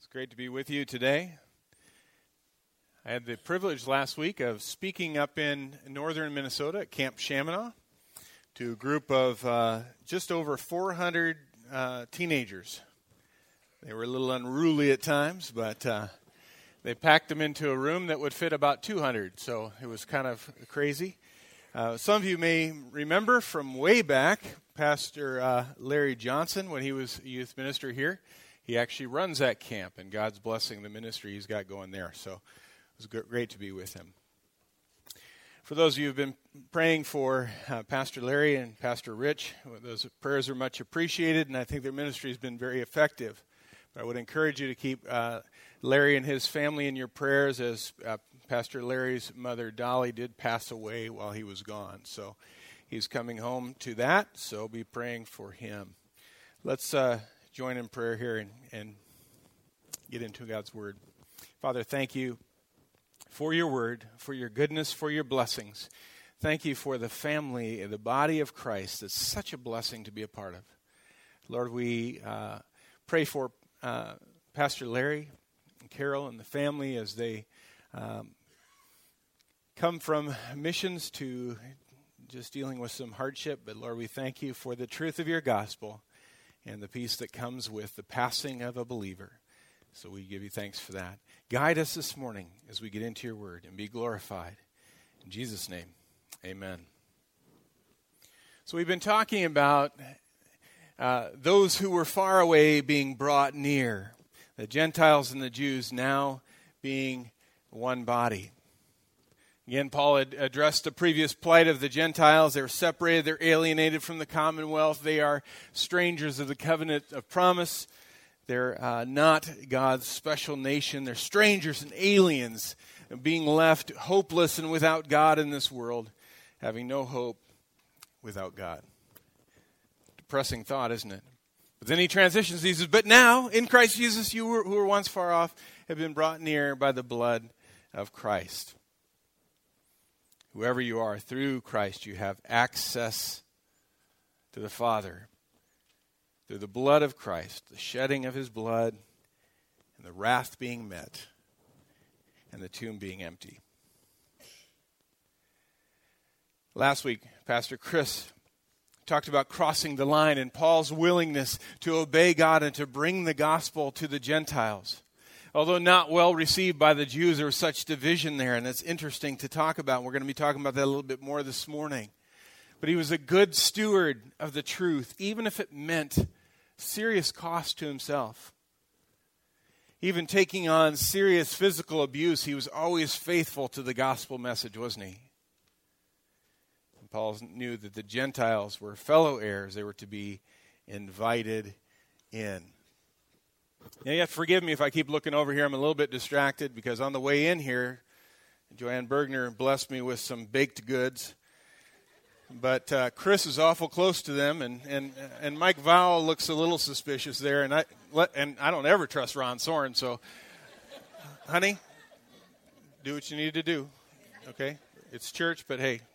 It's great to be with you today. I had the privilege last week of speaking up in northern Minnesota at Camp Chaminade to a group of just over 400 teenagers. They were a little unruly at times, but they packed them into a room that would fit about 200, so it was kind of crazy. Some of you may remember from way back, Pastor Larry Johnson, when he was a youth minister here. He actually runs that camp, and God's blessing the ministry he's got going there. So it was great to be with him. For those of you who have been praying for Pastor Larry and Pastor Rich, those prayers are much appreciated, and I think their ministry has been very effective. But I would encourage you to keep Larry and his family in your prayers, as Pastor Larry's mother, Dolly, did pass away while he was gone. So he's coming home to that, so be praying for him. Let's join in prayer here and get into God's Word. Father, thank you for your Word, for your goodness, for your blessings. Thank you for the family, the body of Christ. It's such a blessing to be a part of. Lord, we pray for Pastor Larry and Carol and the family as they come from missions to just dealing with some hardship. But Lord, we thank you for the truth of your gospel and the peace that comes with the passing of a believer. So we give you thanks for that. Guide us this morning as we get into your word and be glorified. In Jesus' name, amen. So we've been talking about those who were far away being brought near. The Gentiles and the Jews now being one body. Again, Paul had addressed the previous plight of the Gentiles. They were separated. They're alienated from the commonwealth. They are strangers of the covenant of promise. They're not God's special nation. They're strangers and aliens, being left hopeless and without God in this world, having no hope without God. Depressing thought, isn't it? But then he transitions. He says, but now, in Christ Jesus, you who were once far off have been brought near by the blood of Christ. Whoever you are, through Christ, you have access to the Father through the blood of Christ, the shedding of his blood, and the wrath being met, and the tomb being empty. Last week, Pastor Chris talked about crossing the line and Paul's willingness to obey God and to bring the gospel to the Gentiles. Although not well received by the Jews, there was such division there, and it's interesting to talk about. We're going to be talking about that a little bit more this morning. But he was a good steward of the truth, even if it meant serious cost to himself. Even taking on serious physical abuse, he was always faithful to the gospel message, wasn't he? And Paul knew that the Gentiles were fellow heirs. They were to be invited in. Now, you have to forgive me if I keep looking over here. I'm a little bit distracted because on the way in here, Joanne Bergner blessed me with some baked goods. But Chris is awful close to them, and Mike Vowell looks a little suspicious there. And I don't ever trust Ron Soren. So, honey, do what you need to do. Okay, it's church, but hey,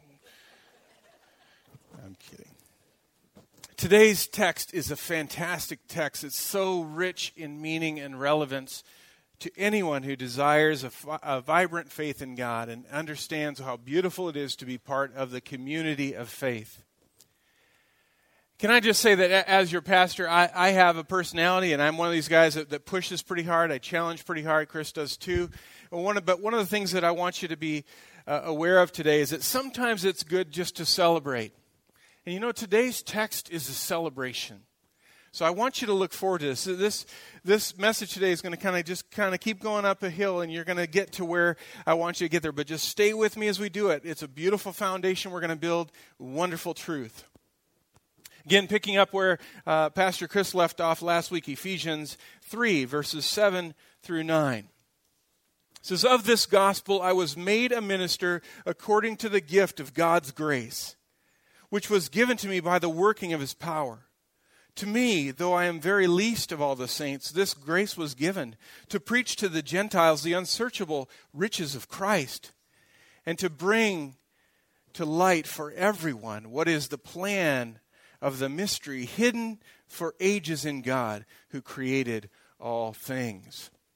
I'm kidding. Today's text is a fantastic text. It's so rich in meaning and relevance to anyone who desires a vibrant faith in God and understands how beautiful it is to be part of the community of faith. Can I just say that as your pastor, I have a personality, and I'm one of these guys that pushes pretty hard. I challenge pretty hard. Chris does too. But one of the things that I want you to be aware of today is that sometimes it's good just to celebrate. And you know, today's text is a celebration. So I want you to look forward to this. This message today is going to kind of keep going up a hill, and you're going to get to where I want you to get there. But just stay with me as we do it. It's a beautiful foundation we're going to build, wonderful truth. Again, picking up where Pastor Chris left off last week, Ephesians 3, verses 7 through 9. It says, of this gospel I was made a minister according to the gift of God's grace, which was given to me by the working of his power. To me, though I am very least of all the saints, this grace was given to preach to the Gentiles the unsearchable riches of Christ, and to bring to light for everyone what is the plan of the mystery hidden for ages in God, who created all things.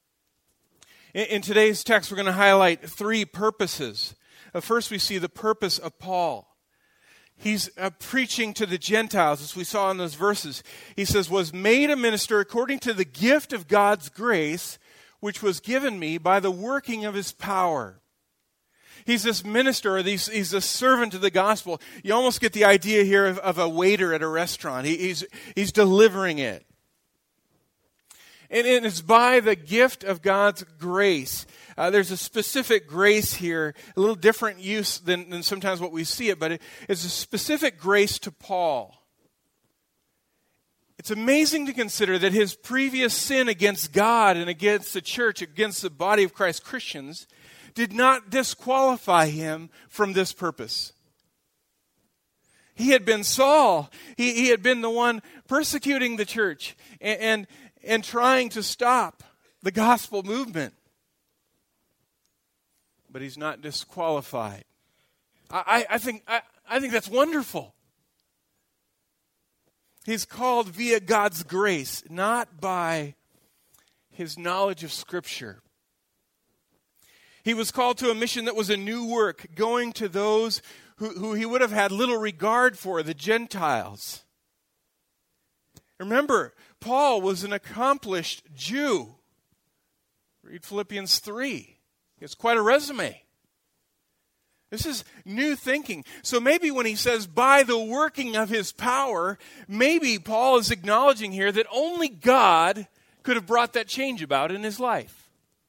In today's text, we're going to highlight three purposes. First, we see the purpose of Paul. He's preaching to the Gentiles, as we saw in those verses. He says, was made a minister according to the gift of God's grace, which was given me by the working of his power. He's this minister, he's a servant of the gospel. You almost get the idea here of a waiter at a restaurant. He's delivering it. And it's by the gift of God's grace. There's a specific grace here, a little different use than sometimes what we see it, but it's a specific grace to Paul. It's amazing to consider that his previous sin against God and against the church, against the body of Christ Christians, did not disqualify him from this purpose. He had been Saul. He had been the one persecuting the church and trying to stop the gospel movement. But he's not disqualified. I think that's wonderful. He's called via God's grace, not by his knowledge of Scripture. He was called to a mission that was a new work, going to those who he would have had little regard for, the Gentiles. Remember, Paul was an accomplished Jew. Read Philippians 3. He has quite a resume. This is new thinking. So maybe when he says, by the working of his power, maybe Paul is acknowledging here that only God could have brought that change about in his life.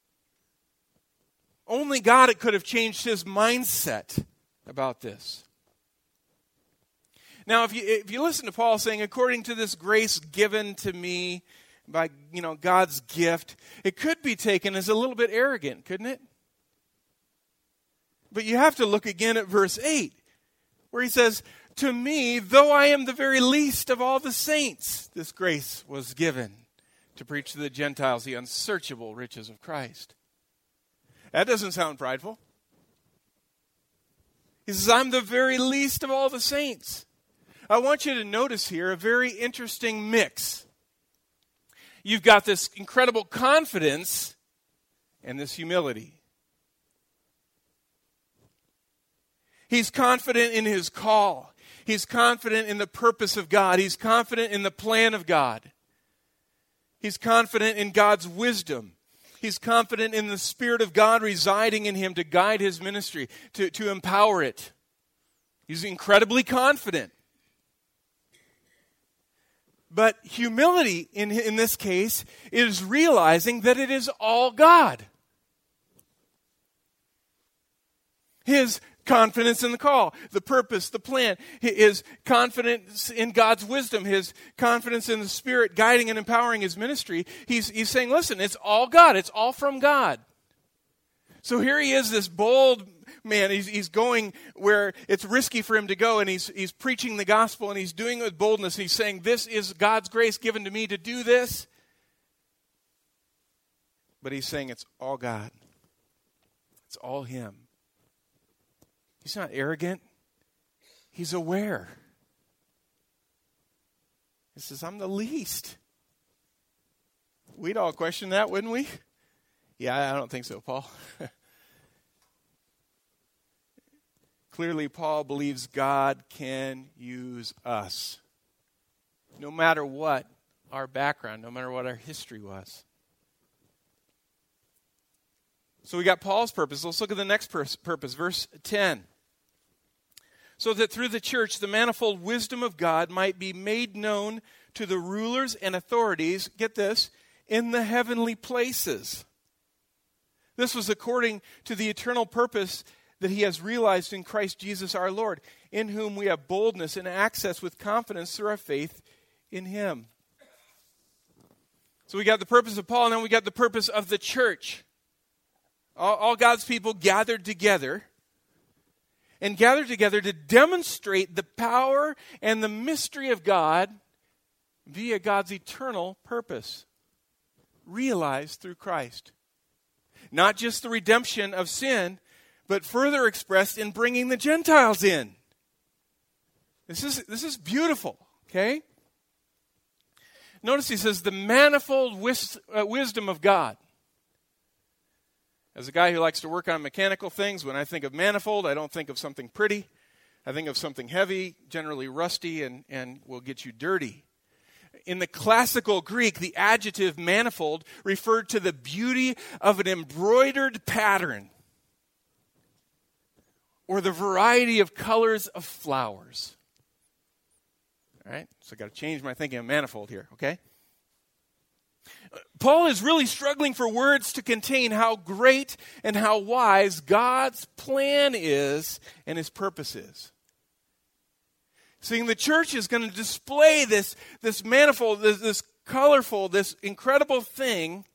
Only God could have changed his mindset about this. Now, if you listen to Paul saying, according to this grace given to me by God's gift, it could be taken as a little bit arrogant, couldn't it? But you have to look again at verse 8, where he says, to me, though I am the very least of all the saints, this grace was given to preach to the Gentiles the unsearchable riches of Christ. That doesn't sound prideful. He says, I'm the very least of all the saints. I want you to notice here a very interesting mix. You've got this incredible confidence and this humility. He's confident in his call. He's confident in the purpose of God. He's confident in the plan of God. He's confident in God's wisdom. He's confident in the Spirit of God residing in him to guide his ministry, to empower it. He's incredibly confident. But humility in this case is realizing that it is all God. His confidence in the call, the purpose, the plan, his confidence in God's wisdom, his confidence in the Spirit guiding and empowering his ministry. He's saying, listen, it's all God. It's all from God. So here he is, this bold man. He's going where it's risky for him to go, and he's preaching the gospel, and he's doing it with boldness. He's saying, this is God's grace given to me to do this. But he's saying it's all God. It's all him. He's not arrogant. He's aware. He says, I'm the least. We'd all question that, wouldn't we? Yeah, I don't think so, Paul. Clearly, Paul believes God can use us. No matter what our background, no matter what our history was. So we got Paul's purpose. Let's look at the next purpose, verse 10. So that through the church, the manifold wisdom of God might be made known to the rulers and authorities, get this, in the heavenly places. This was according to the eternal purpose that he has realized in Christ Jesus our Lord, in whom we have boldness and access with confidence through our faith in him. So we got the purpose of Paul, and then we got the purpose of the church. All God's people gathered together to demonstrate the power and the mystery of God via God's eternal purpose, realized through Christ. Not just the redemption of sin, but further expressed in bringing the Gentiles in. This is beautiful, okay? Notice he says the manifold wisdom of God. As a guy who likes to work on mechanical things, when I think of manifold, I don't think of something pretty. I think of something heavy, generally rusty, and will get you dirty. In the classical Greek, the adjective manifold referred to the beauty of an embroidered pattern or the variety of colors of flowers. All right, so I've got to change my thinking of manifold here, okay? Paul is really struggling for words to contain how great and how wise God's plan is and his purpose is. Seeing the church is going to display this manifold, this colorful, this incredible thing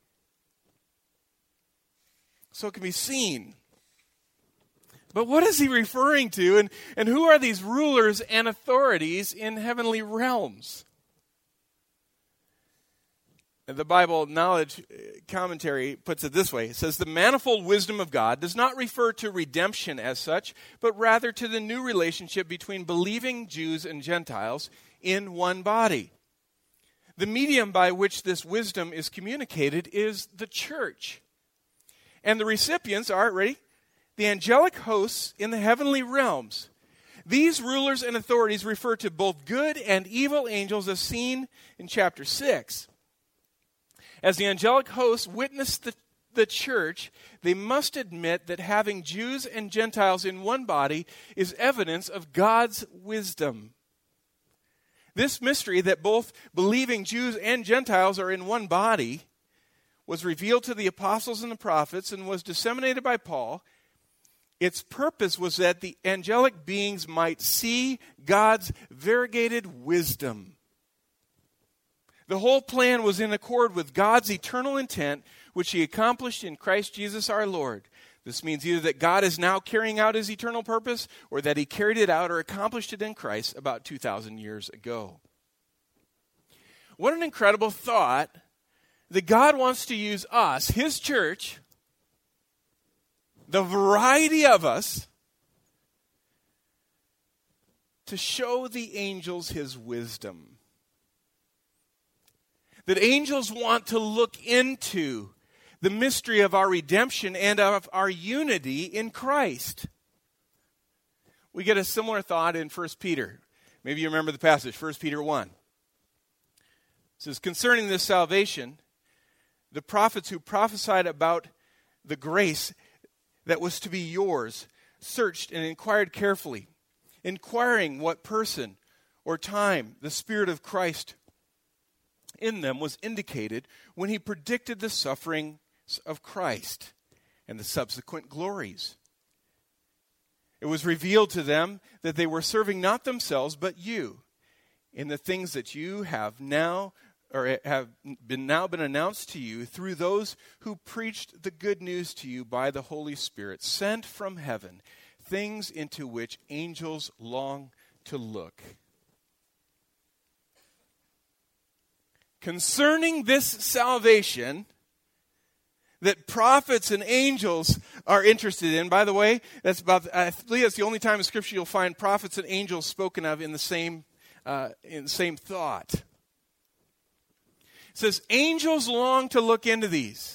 so it can be seen. But what is he referring to, and who are these rulers and authorities in heavenly realms? The Bible Knowledge Commentary puts it this way. It says, the manifold wisdom of God does not refer to redemption as such, but rather to the new relationship between believing Jews and Gentiles in one body. The medium by which this wisdom is communicated is the church. And the recipients are, ready? The angelic hosts in the heavenly realms. These rulers and authorities refer to both good and evil angels as seen in chapter 6. As the angelic hosts witness the church, they must admit that having Jews and Gentiles in one body is evidence of God's wisdom. This mystery that both believing Jews and Gentiles are in one body was revealed to the apostles and the prophets and was disseminated by Paul. Its purpose was that the angelic beings might see God's variegated wisdom. The whole plan was in accord with God's eternal intent, which he accomplished in Christ Jesus our Lord. This means either that God is now carrying out his eternal purpose, or that he carried it out or accomplished it in Christ about 2,000 years ago. What an incredible thought that God wants to use us, his church, the variety of us, to show the angels his wisdom. That angels want to look into the mystery of our redemption and of our unity in Christ. We get a similar thought in 1 Peter. Maybe you remember the passage, 1 Peter 1. It says, concerning this salvation, the prophets who prophesied about the grace that was to be yours searched and inquired carefully, inquiring what person or time the Spirit of Christ in them was indicated when he predicted the sufferings of Christ and the subsequent glories. It was revealed to them that they were serving not themselves but you in the things that you have now or have been announced to you through those who preached the good news to you by the Holy Spirit sent from heaven, things into which angels long to look. Concerning this salvation that prophets and angels are interested in. By the way, I believe that's the only time in Scripture you'll find prophets and angels spoken of in the same thought. It says, angels long to look into these.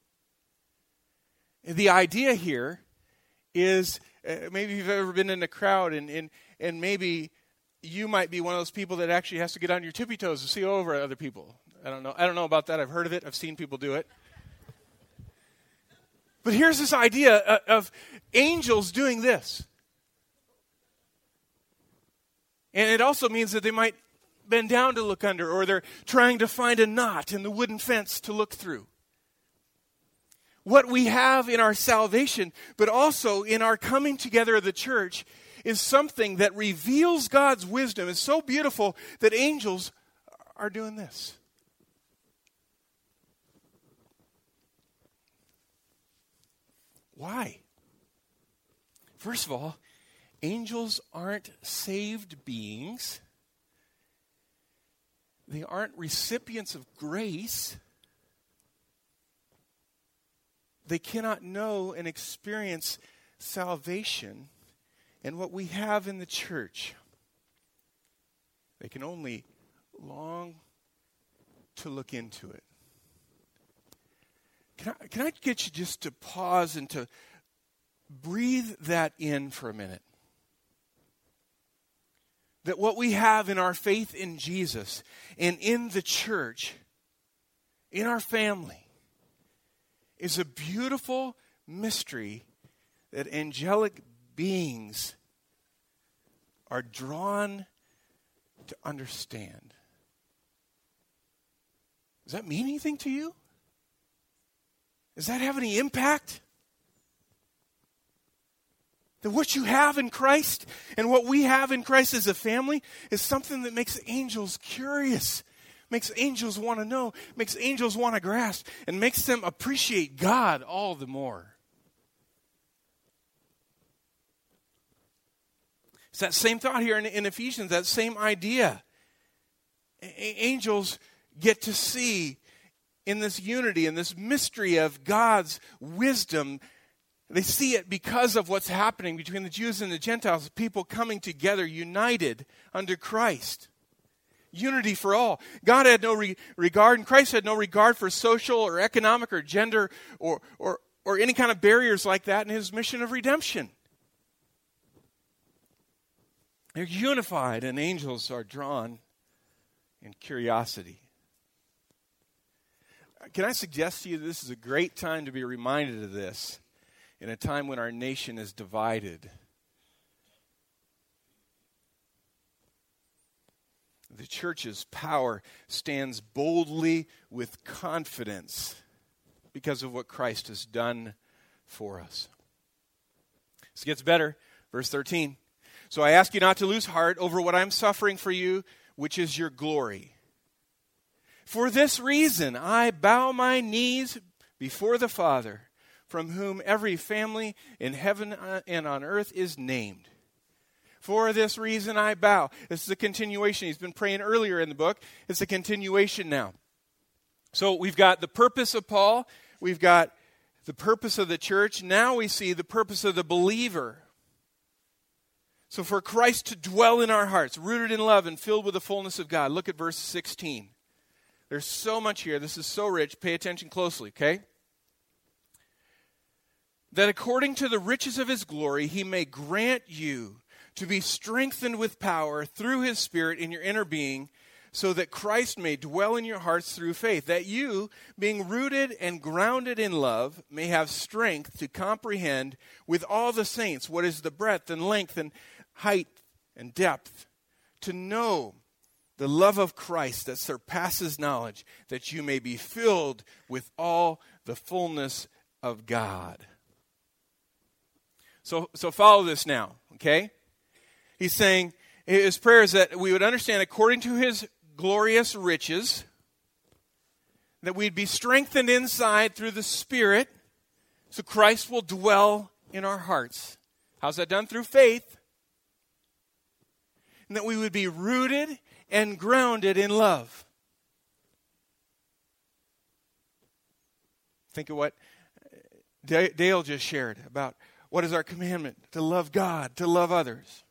The idea here is, maybe you've ever been in a crowd and maybe you might be one of those people that actually has to get on your tippy toes to see over other people. I don't know about that. I've heard of it. I've seen people do it. But here's this idea of angels doing this. And it also means that they might bend down to look under, or they're trying to find a knot in the wooden fence to look through. What we have in our salvation, but also in our coming together of the church, is something that reveals God's wisdom. It's so beautiful that angels are doing this. Why? First of all, angels aren't saved beings. They aren't recipients of grace. They cannot know and experience salvation and what we have in the church. They can only long to look into it. Can I get you just to pause and to breathe that in for a minute? That what we have in our faith in Jesus and in the church, in our family, is a beautiful mystery that angelic beings are drawn to understand. Does that mean anything to you? Does that have any impact? That what you have in Christ and what we have in Christ as a family is something that makes angels curious, makes angels want to know, makes angels want to grasp, and makes them appreciate God all the more. It's that same thought here in Ephesians, that same idea. Angels get to see in this unity, in this mystery of God's wisdom. They see it because of what's happening between the Jews and the Gentiles, people coming together, united under Christ. Unity for all. God had no regard, and Christ had no regard for social or economic or gender or any kind of barriers like that in his mission of redemption. They're unified, and angels are drawn in curiosity. Can I suggest to you that this is a great time to be reminded of this in a time when our nation is divided? The church's power stands boldly with confidence because of what Christ has done for us. This gets better. Verse 13. So I ask you not to lose heart over what I'm suffering for you, which is your glory. For this reason, I bow my knees before the Father, from whom every family in heaven and on earth is named. For this reason, I bow. This is a continuation. He's been praying earlier in the book. It's a continuation now. So we've got the purpose of Paul. We've got the purpose of the church. Now we see the purpose of the believer. So for Christ to dwell in our hearts, rooted in love and filled with the fullness of God. Look at verse 16. There's so much here. This is so rich. Pay attention closely, okay? That according to the riches of his glory, he may grant you to be strengthened with power through his Spirit in your inner being, so that Christ may dwell in your hearts through faith, that you, being rooted and grounded in love, may have strength to comprehend with all the saints what is the breadth and length and height and depth, to know the love of Christ that surpasses knowledge, that you may be filled with all the fullness of God. So follow this now, okay? He's saying, his prayer is that we would understand according to his glorious riches, that we'd be strengthened inside through the Spirit, so Christ will dwell in our hearts. How's that done? Through faith. And that we would be rooted and grounded in love. Think of what Dale just shared about what is our commandment? To love God, to love others.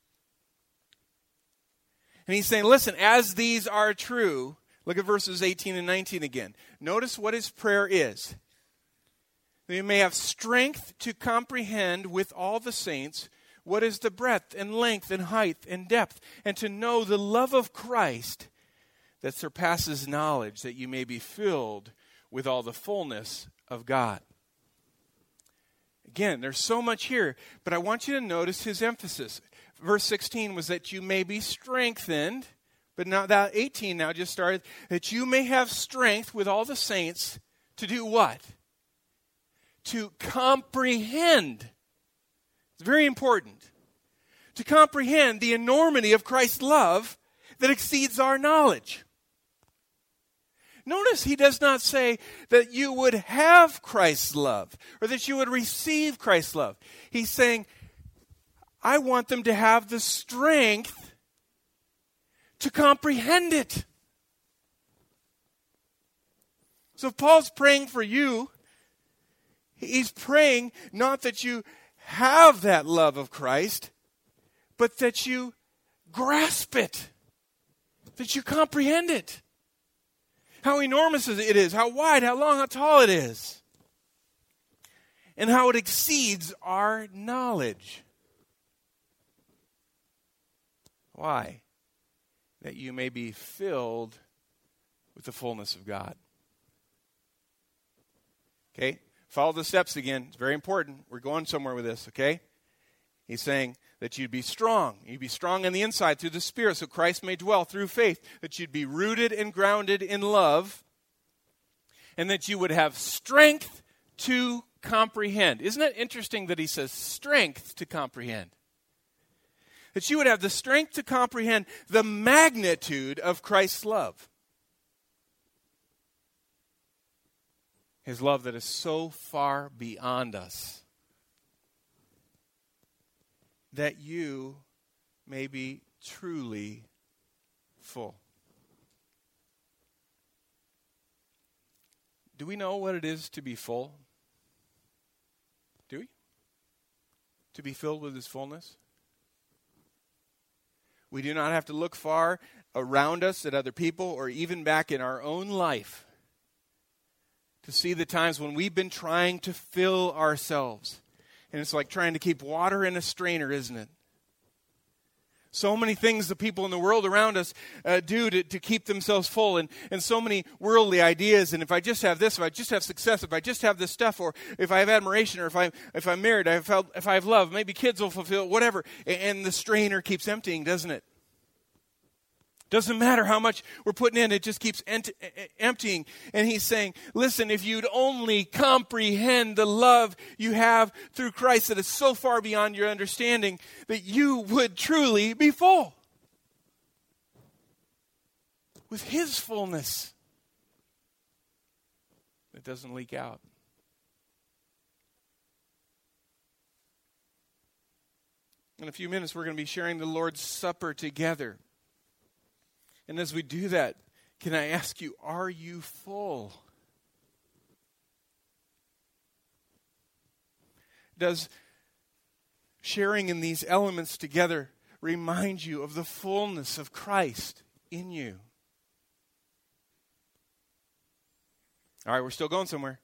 And he's saying, listen, as these are true, look at verses 18 and 19 again. Notice what his prayer is. That you may have strength to comprehend with all the saints what is the breadth and length and height and depth, and to know the love of Christ that surpasses knowledge, that you may be filled with all the fullness of God. Again, there's so much here, but I want you to notice his emphasis. Verse 16 was that you may be strengthened, but now that 18 now just started, that you may have strength with all the saints to do what? To comprehend. It's very important. To comprehend the enormity of Christ's love that exceeds our knowledge. Notice he does not say that you would have Christ's love or that you would receive Christ's love. He's saying, I want them to have the strength to comprehend it. So if Paul's praying for you, he's praying not that you have that love of Christ, but that you grasp it, that you comprehend it. How enormous it is, how wide, how long, how tall it is. and how it exceeds our knowledge. Why? That you may be filled with the fullness of God. Okay? Follow the steps again. It's very important. We're going somewhere with this, okay? He's saying that you'd be strong. You'd be strong on the inside through the Spirit, so Christ may dwell through faith. That you'd be rooted and grounded in love, and that you would have strength to comprehend. Isn't it interesting that he says strength to comprehend? That you would have the strength to comprehend the magnitude of Christ's love. His love that is so far beyond us, that you may be truly full. Do we know what it is to be full? Do we? To be filled with His fullness? We do not have to look far around us at other people or even back in our own life to see the times when we've been trying to fill ourselves. And it's like trying to keep water in a strainer, isn't it? So many things the people in the world around us do to keep themselves full, and so many worldly ideas. And if I just have this, if I just have success, if I just have this stuff, or if I have admiration, or if I'm married, if I have love, maybe kids will fulfill it, whatever. And the strainer keeps emptying, doesn't it? Doesn't matter how much we're putting in, it just keeps emptying. And he's saying, listen, if you'd only comprehend the love you have through Christ that is so far beyond your understanding, that you would truly be full with His fullness that doesn't leak out. In a few minutes, we're going to be sharing the Lord's Supper together. And as we do that, can I ask you, are you full? Does sharing in these elements together remind you of the fullness of Christ in you? All right, we're still going somewhere.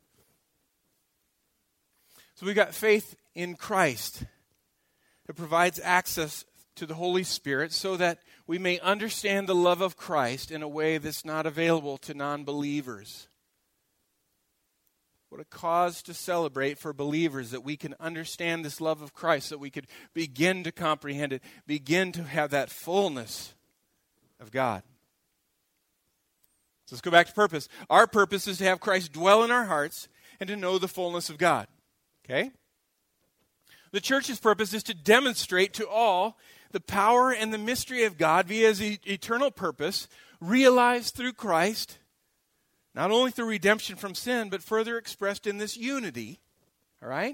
So we've got faith in Christ that provides access to the Holy Spirit so that we may understand the love of Christ in a way that's not available to non-believers. What a cause to celebrate for believers, that we can understand this love of Christ, that we could begin to comprehend it, begin to have that fullness of God. So let's go back to purpose. Our purpose is to have Christ dwell in our hearts and to know the fullness of God. Okay? The church's purpose is to demonstrate to all the power and the mystery of God via His eternal purpose, realized through Christ, not only through redemption from sin, but further expressed in this unity. All right?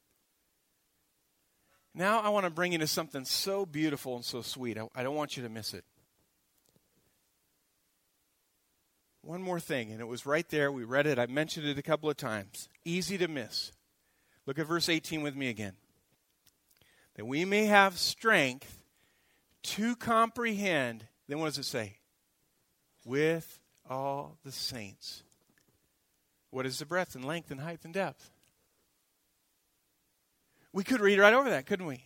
Now I want to bring you to something so beautiful and so sweet. I don't want you to miss it. One more thing, and it was right there. We read it. I mentioned it a couple of times. Easy to miss. Look at verse 18 with me again. That we may have strength to comprehend, then what does it say? With all the saints. What is the breadth and length and height and depth? We could read right over that, couldn't we?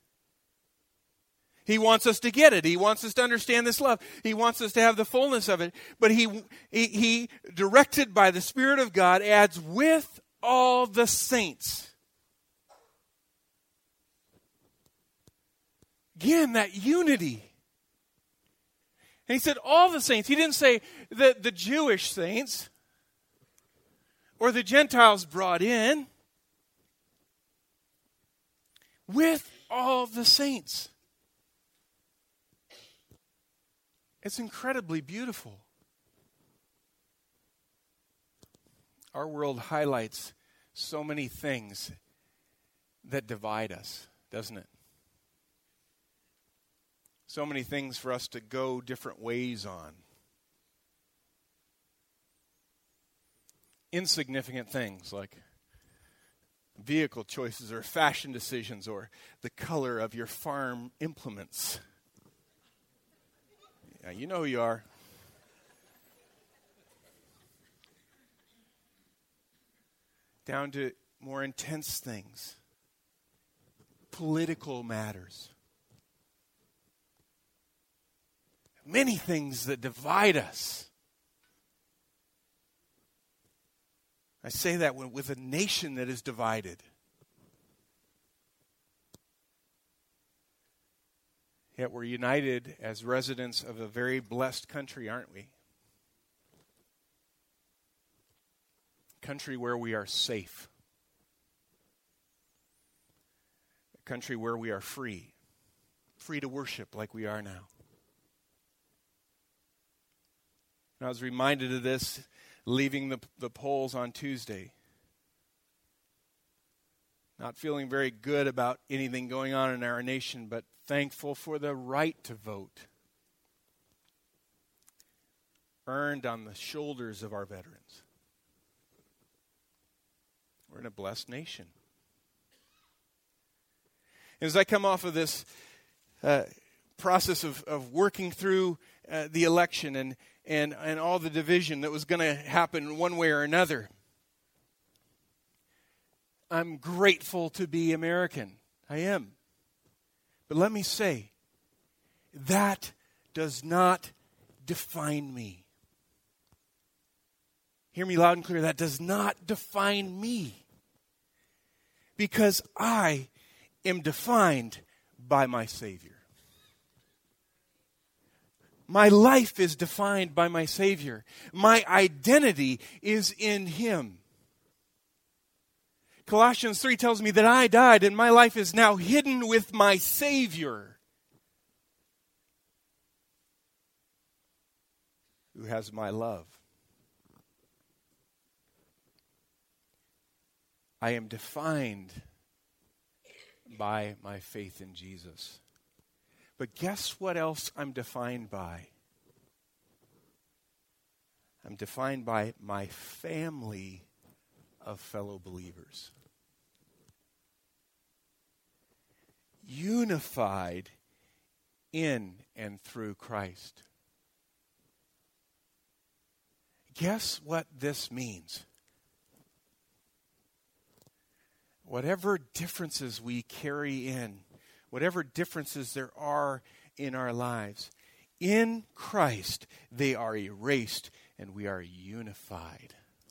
He wants us to get it. He wants us to understand this love. He wants us to have the fullness of it. But he directed by the Spirit of God, adds with all the saints. Again, that unity. And he said all the saints. He didn't say the Jewish saints or the Gentiles brought in. With all the saints. It's incredibly beautiful. Our world highlights so many things that divide us, doesn't it? So many things for us to go different ways on. Insignificant things like vehicle choices or fashion decisions or the color of your farm implements. Yeah, you know who you are. Down to more intense things, political matters, many things that divide us. I say that with a nation that is divided. Yet we're united as residents of a very blessed country, aren't we? A country where we are safe. A country where we are free. Free to worship like we are now. And I was reminded of this leaving the polls on Tuesday. Not feeling very good about anything going on in our nation, but thankful for the right to vote. Earned on the shoulders of our veterans. We're in a blessed nation. As I come off of this process of working through the election and all the division that was going to happen one way or another, I'm grateful to be American. I am. But let me say, that does not define me. Hear me loud and clear. That does not define me. Because I am defined by my Savior. My life is defined by my Savior. My identity is in Him. Colossians 3 tells me that I died and my life is now hidden with my Savior, who has my love. I am defined by my faith in Jesus. But guess what else I'm defined by? I'm defined by my family of fellow believers. Unified in and through Christ. Guess what this means? Whatever differences we carry in, whatever differences there are in our lives, in Christ they are erased and we are unified.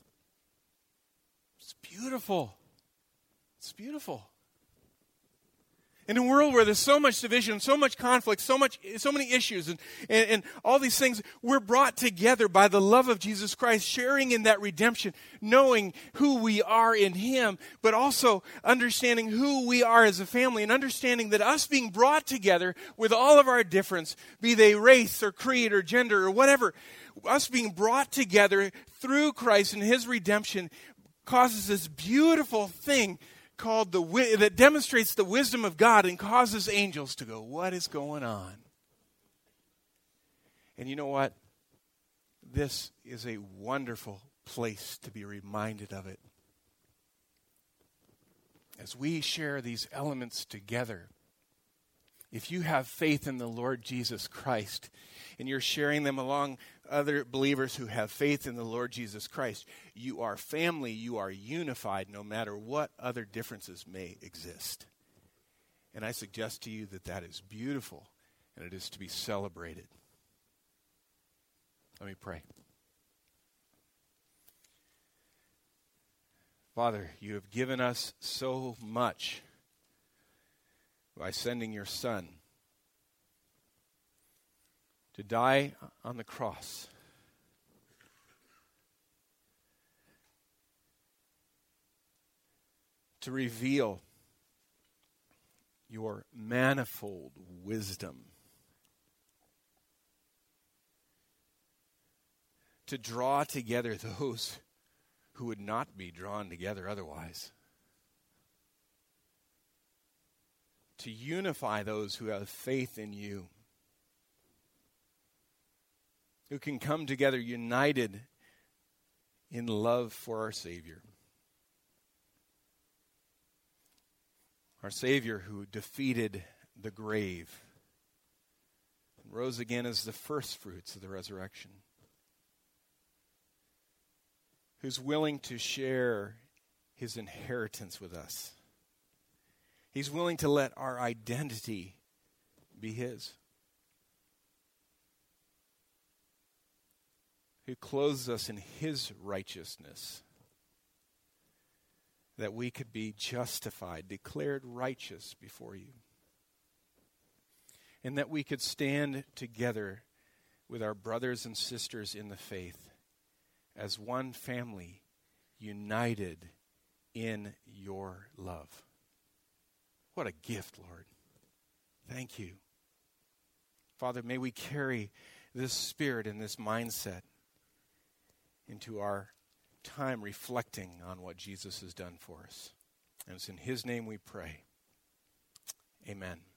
It's beautiful. It's beautiful. In a world where there's so much division, so much conflict, so many issues, and all these things, we're brought together by the love of Jesus Christ, sharing in that redemption, knowing who we are in Him, but also understanding who we are as a family, and understanding that us being brought together with all of our difference, be they race or creed or gender or whatever, us being brought together through Christ and His redemption causes this beautiful thing called that demonstrates the wisdom of God and causes angels to go, what is going on? And you know what? This is a wonderful place to be reminded of it. As we share these elements together, if you have faith in the Lord Jesus Christ and you're sharing them along other believers who have faith in the Lord Jesus Christ, you are family, you are unified no matter what other differences may exist. And I suggest to you that that is beautiful and it is to be celebrated. Let me pray. Father, you have given us so much by sending your Son to die on the cross. To reveal your manifold wisdom. To draw together those who would not be drawn together otherwise. To unify those who have faith in you. Who can come together united in love for our Savior. Our Savior who defeated the grave and rose again as the first fruits of the resurrection. Who's willing to share his inheritance with us. He's willing to let our identity be his. Who clothes us in his righteousness, that we could be justified, declared righteous before you. And that we could stand together with our brothers and sisters in the faith as one family, united in your love. What a gift, Lord. Thank you. Father, may we carry this spirit and this mindset into our time reflecting on what Jesus has done for us. And it's in his name we pray. Amen.